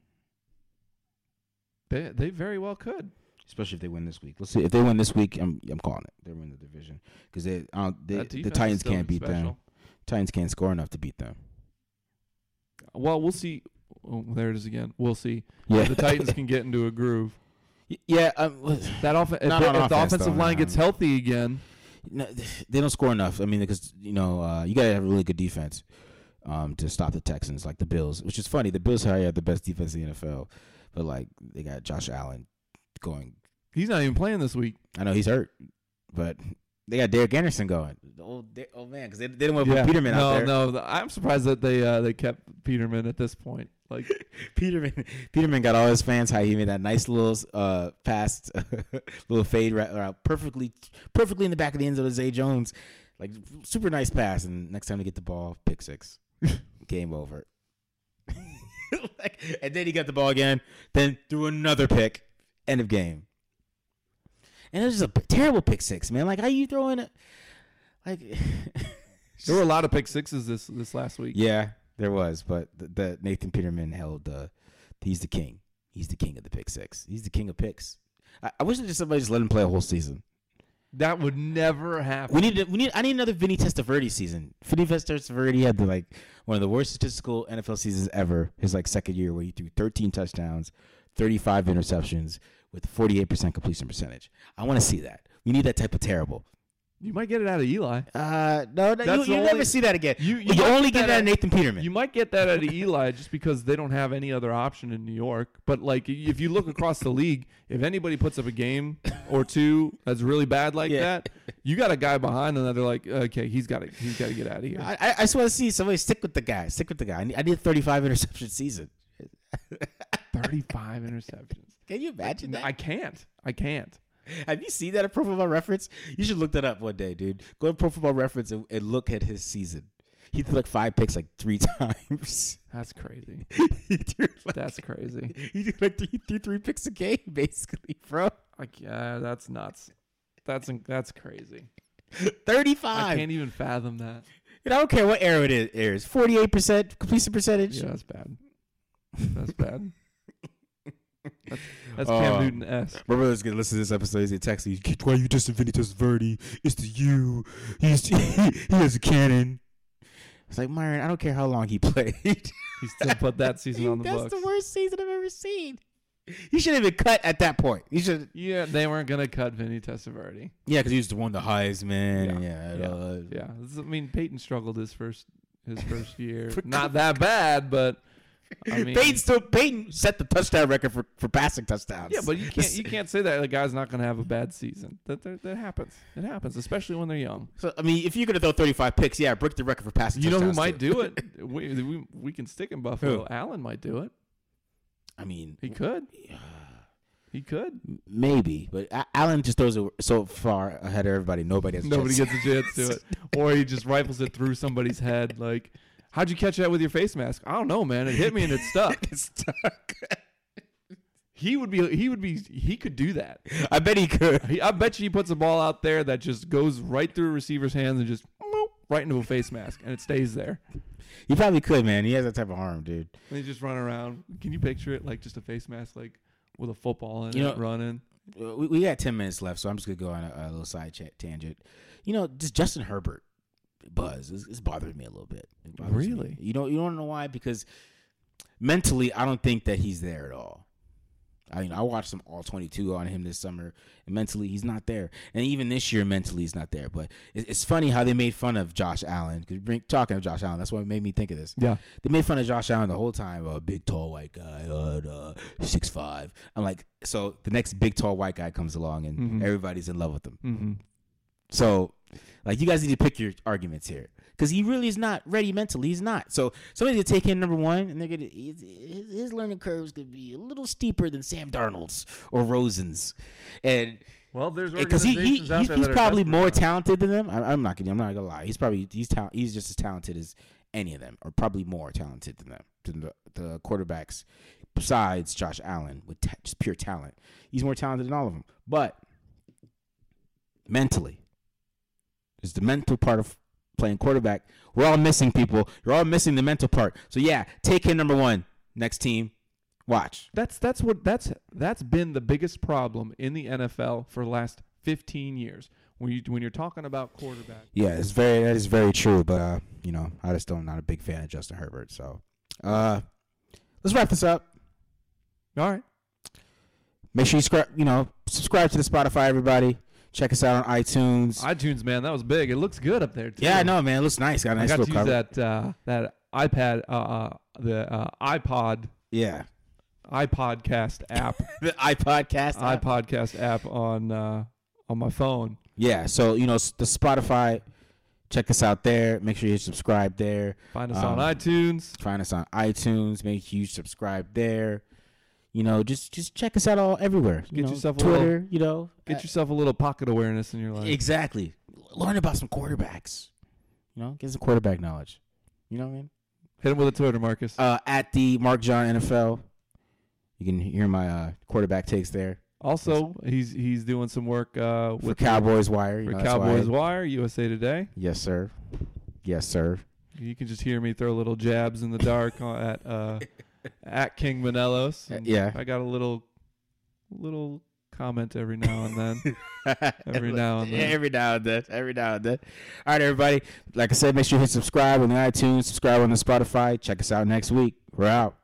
They very well could, especially if they win this week. Let's see if they win this week. I'm calling it. They win the division because the Titans can't beat them. Titans can't score enough to beat them. Well, we'll see. Oh, there it is again. We'll see. Yeah, the Titans can get into a groove. Yeah, if the offensive line gets healthy again, no, they don't score enough. I mean, because you gotta have a really good defense to stop the Texans, like the Bills. Which is funny. The Bills have the best defense in the NFL, but like they got Josh Allen going. He's not even playing this week. I know he's hurt, but they got Derek Anderson going. The old man, because they didn't want to put Peterman out there. No, I'm surprised that they kept Peterman at this point. Like Peterman got all his fans high. He made that nice little pass, little fade route, perfectly in the back of the end zone of Zay Jones, like super nice pass. And next time they get the ball, pick six, game over. And then he got the ball again, then threw another pick, end of game. And it was just a terrible pick six, man. Like how you throwing it? Like there were a lot of pick sixes this last week. Yeah. There was, but the Nathan Peterman held he's the king. He's the king of the pick six. He's the king of picks. I wish that somebody just let him play a whole season. That would never happen. I need another Vinny Testaverde season. Vinny Testaverde had one of the worst statistical NFL seasons ever. His second year where he threw 13 touchdowns, 35 interceptions with 48% completion percentage. I want to see that. We need that type of terrible. You might get it out of Eli. No, you never see that again. You only get that out of Nathan Peterman. You might get that out of Eli just because they don't have any other option in New York. But if you look across the league, if anybody puts up a game or two that's really bad that, you got a guy behind them that they're like, okay, he's got to get out of here. I just want to see somebody stick with the guy. I need a 35 interception season. 35 interceptions. Can you imagine that? I can't. Have you seen that at Pro Football Reference? You should look that up one day, dude. Go to Pro Football Reference and look at his season. He threw 5 picks 3 times. That's crazy. That's crazy. He threw 3 picks a game, basically, bro. Yeah, that's nuts. That's crazy. 35. I can't even fathom that. I don't care what era it is. 48% completion percentage. Yeah, that's bad. That's bad. That's Cam Newton-esque. My brother's going to listen to this episode. He's going to text me. Why you dissing Vinny Testaverde? It's to you. He has a cannon. It's like, Myron, I don't care how long he played. He still put that season on the books. That's the worst season I've ever seen. He should have been cut at that point. Yeah, they weren't going to cut Vinny Testaverde. Yeah, because he used to win the Heisman. Yeah. I mean, Peyton struggled his first year. Not that bad, but... I mean, Peyton set the touchdown record for passing touchdowns. Yeah, but you can't say that the guy's not going to have a bad season. That happens. It happens, especially when they're young. So I mean, if you're going to throw 35 picks, break the record for passing. You touchdowns. know who might do it? We can stick in Buffalo. Who? Allen might do it. I mean, he could. He could. Maybe, but Allen just throws it so far ahead of everybody. Nobody gets a chance to it, or he just rifles it through somebody's head like. How'd you catch that with your face mask? I don't know, man. It hit me and it stuck. It's stuck. He could do that. I bet he could. I bet you he puts a ball out there that just goes right through a receiver's hands and just right into a face mask and it stays there. He probably could, man. He has that type of arm, dude. And he just run around. Can you picture it like just a face mask with a football in it running? We got 10 minutes left, so I'm just going to go on a little side tangent. Just Justin Herbert. Buzz it's bothering me a little bit. Really? You don't know why? Because mentally I don't think that he's there at all. I watched some all 22 on him this summer, and mentally he's not there. And even this year, mentally he's not there. But it's funny how they made fun of Josh Allen. Because talking of Josh Allen, that's what made me think of this. Yeah, they made fun of Josh Allen the whole time. A big tall white guy, 6'5". I'm like, so the next big tall white guy comes along, and everybody's in love with him. Mm-hmm. So, like, you guys need to pick your arguments here. Because he really is not ready mentally. He's not. So somebody's going to take him number one, and they're going to his learning curve is going to be a little steeper than Sam Darnold's or Rosen's. And well, there's because he's probably more talented than them. I'm not going to lie. He's just as talented as any of them, or probably more talented than them, than the quarterbacks besides Josh Allen with just pure talent. He's more talented than all of them. But mentally, is the mental part of playing quarterback. We're all missing people. You're all missing the mental part. So yeah, take him number one. Next team, watch. That's been the biggest problem in the NFL for the last 15 years. When you're talking about quarterback. Yeah, that is very true. But I just not a big fan of Justin Herbert. So let's wrap this up. All right. Make sure you subscribe to the Spotify, everybody. Check us out on iTunes. iTunes, man, that was big. It looks good up there too. Yeah, I know, man. It looks nice. Got a nice I got little to use cover. that iPad, the iPod. Yeah. iPodcast app. The iPodcast app. iPodcast app on my phone. Yeah, so the Spotify. Check us out there. Make sure you subscribe there. Find us on iTunes. Find us on iTunes. Make sure you subscribe there. Just check us out all everywhere. Get yourself Twitter. Get yourself a little pocket awareness in your life. Exactly. Learn about some quarterbacks. Get some quarterback knowledge. You know what I mean? Hit him with a Twitter, Marcus. At the Mark John NFL. You can hear my quarterback takes there. Also, he's doing some work with Cowboys Wire. For Cowboys Wire, USA Today. Yes, sir. Yes, sir. You can just hear me throw little jabs in the dark at King Manelos. Yeah. I got a little comment every now and then. Every now and then. All right, everybody. Like I said, make sure you hit subscribe on the iTunes, subscribe on the Spotify. Check us out next week. We're out.